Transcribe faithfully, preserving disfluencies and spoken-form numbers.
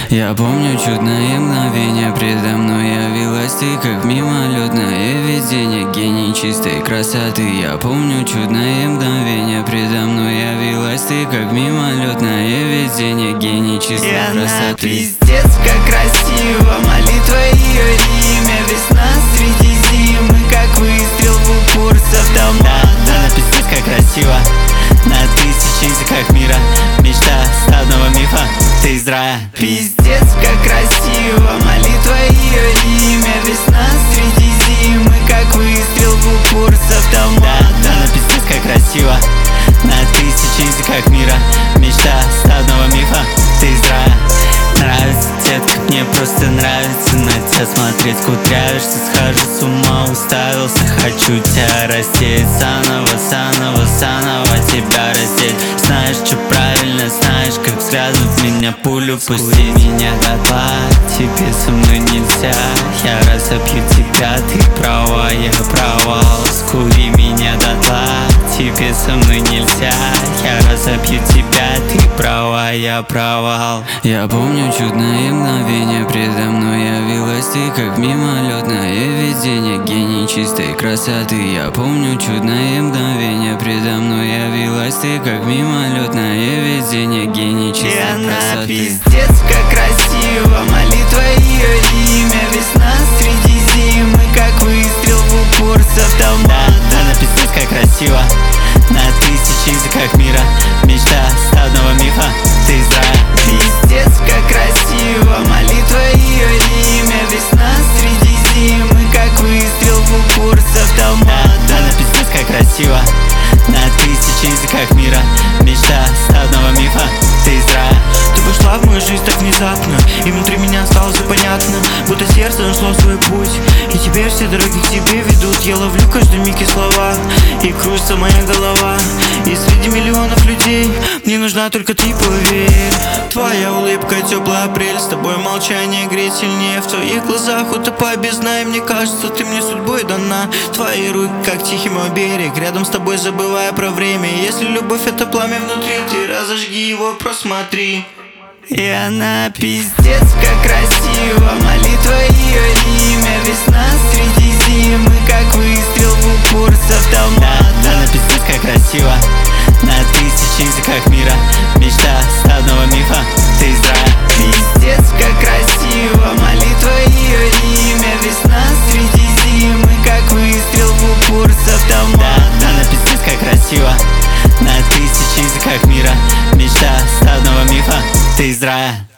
Я помню чудное мгновение, предо мной явилась ты, как мимолетное видение, гений чистой красоты. Я помню чудное мгновение, предо мной явилась ты, как мимолетное видение, гений чистой и красоты. Она пиздец как красиво, молитва ее имя, весна среди зимы, как выстрел в упор с автомата. Да, она пиздец как красиво, на тысячи языках мира, мечта стадного мифа, ты из рая. Пиздец как красиво, молитва ее имя, весна среди зимы, как выстрел в упор с автомата. Да, она пиздец как красиво, на тысячи языках мира, мечта стадного мифа, ты из рая. Нравится, детка, мне просто нравится на тебя смотреть. Кудрявишься, схожу с ума, уставился, хочу тебя раздеть. Заново, заново, заново тебя раздеть. Знаешь, что правильно, знаешь, как взглядом в меня пулю пусти. Скури меня дотла, тебе со мной нельзя. Я разобью тебя, ты права, я провал. Скури меня дотла, тебе со мной нельзя. Я разобью тебя, ты права, я провал. Я помню чудное мгновение, предо мной явилась ты, как мимолетное видение, гений чистой красоты. Я помню чудное мгновение, предо мной явилась ты, как мимолетное видение, гений чистой И она красоты. пиздец как красиво, молитва ее имя, весна среди зимы, как выстрел в упор с автомата. Да, она пиздец как красиво, на тысячи языках мира, мечта стадного мифа, ты из рая. Пиздец как красиво, молитва ее имя, весна среди зимы, как выстрел в упор с автомата. Да, она пиздец как красиво, на тысячи языках мира, мечта стадного мифа, ты из рая. Ты вошла в мою жизнь так внезапно, и внутри меня стало все понятно, будто сердце нашло свой путь, и теперь все дороги к тебе ведут. Я ловлю каждый миг и слова, и кружится моя голова. И среди миллионов людей мне нужна только ты, поверь. Твоя улыбка, теплый апрель, с тобой молчание греет сильнее. В твоих глазах утопай без дна, и мне кажется, ты мне судьбой дана. Твои руки, как тихий мой берег, рядом с тобой забывая про время. Если любовь это пламя внутри, ты разожги его, просмотри. И она пиздец как красиво, молитва ее имя, весна среди зимы, как выстрел в упор с автомата. Да, она пиздец как красиво, на тысячи языках мира, мечта стадного мифа, ты из рая. Пиздец как красиво, молитва ее имя, весна среди зимы, как выстрел в упор с автомата. Да, она пиздец как красиво, на тысячи языках мира, мечта стадного мифа, ты из рая.